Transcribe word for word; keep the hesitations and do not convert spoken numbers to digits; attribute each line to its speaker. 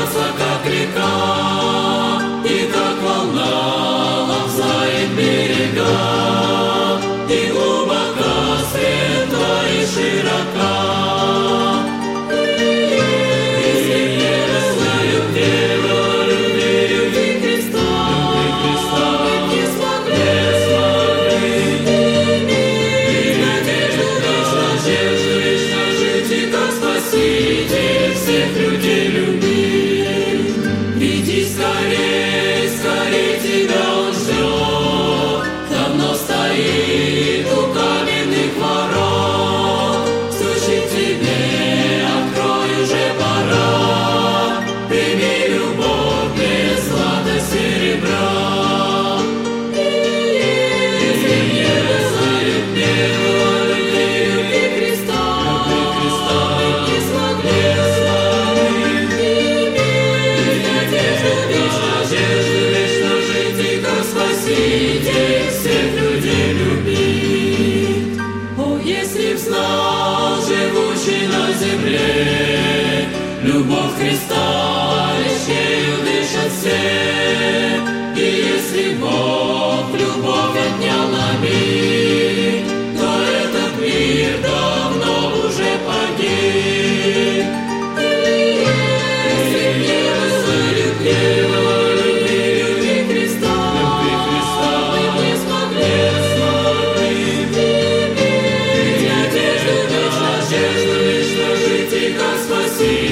Speaker 1: льется, как река, и как волна лобзает берега, и глубока, светла и широка. Всех людей любви, иди скорей, скорей, тебя он ждет. Давно стоит у каменных ворот, стучит тебе, открой, уже пора. Прими любовь без злата серебра. Если не знают неба, любви, любви Христа, любви Христа, не смогли. Спаситель всех людей любит. О, если б знал живущий на земле, любовь Христа лишь ею дышат все. И если Бог любовь отнял на миг, то этот мир давно уже погиб. Если б не было любви, спасибо.